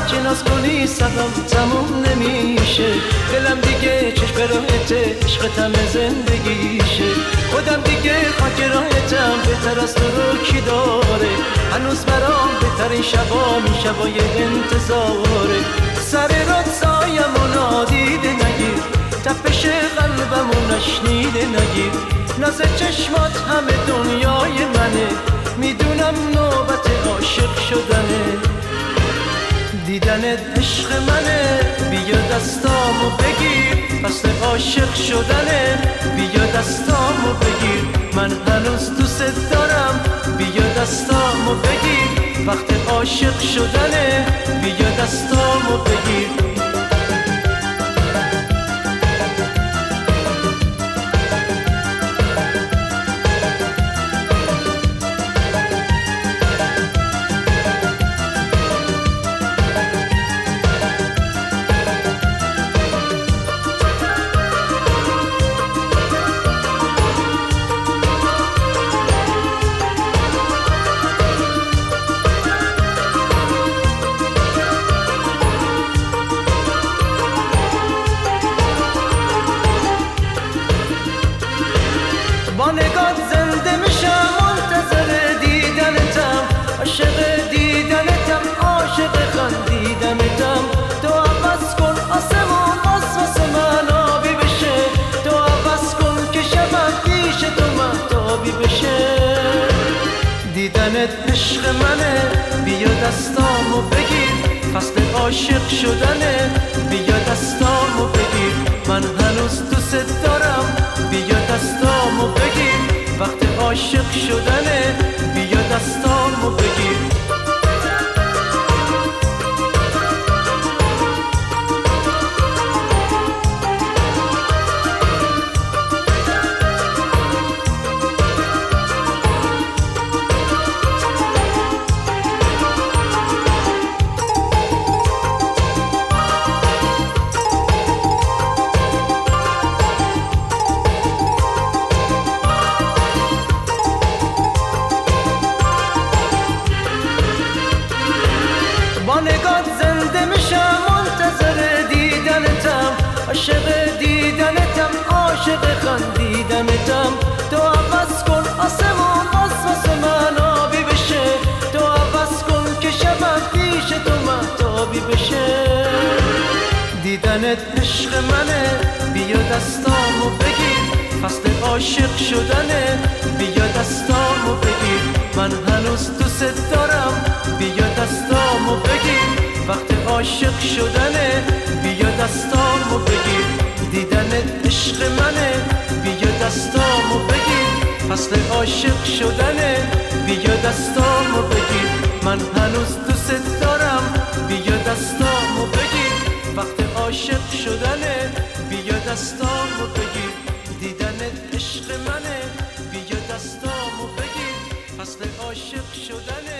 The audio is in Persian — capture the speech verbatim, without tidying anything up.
هرچی ناز کنی سبم تموم نمیشه. دلم دیگه چشم راهت عشقتم زندگیشه. خودم دیگه خاک راهتم بهتر از تو رو کی داره. هنوز برام بهترین شبا می شبای انتظاره. سر راد سایمو نادیده نگیر، تپش قلبمو نشنیده نگیر. ناز چشمات همه دنیای منه، میدونم نوبت عاشق شدنه. دیدنت عشق منه، بیا دستامو بگیر. فصل عاشق شدنه، بیا دستامو بگیر. من هنوز دوست دارم، بیا دستامو بگیر. وقت عاشق شدنه، بیا دستامو بگیر. با نگات زنده میشم، منتظر دیدنتم، عاشق دیدنتم، عاشق خندیدنتم. تو عوض کن آسمون باز واسه من آبی بشه. تو عوض کن که شبم پیش تو مهتابی بشه. دیدنت عشق منه، بیا دستامو بگیر. فصل عاشق شدنه، بیا دستامو بگیر. من هنوز دوست دارم، بیا دستامو بگیر. وقت عاشق شدنه، بیا دستامو بگیر. با نگات زنده میشم، منتظر دیدنتم، عاشق دیدنتم، عاشق خندیدنتم. تو عوض کن آسمون باز واسه من آبی بشه. تو عوض کن که شبم پیش تو مهتابی بشه. دیدنت عشق منه، بیا دستامو بگیر. فصل عاشق شدنه، بیا دستامو بگیر. من هنوز دوست دارم، بیا دستامو بگیر. وقت عاشق شدنه، بیا دستامو بگیر. دیدنت عشق منه، بیا دستامو بگیر. فصل عاشق شدنه، بیا دستامو بگیر. من هنوز دوست دارم، بیا دستامو بگیر. وقت عاشق شدنه، بیا دستامو بگیر. دیدنت عشق منه، بیا دستامو بگیر. فصل عاشق شدنه.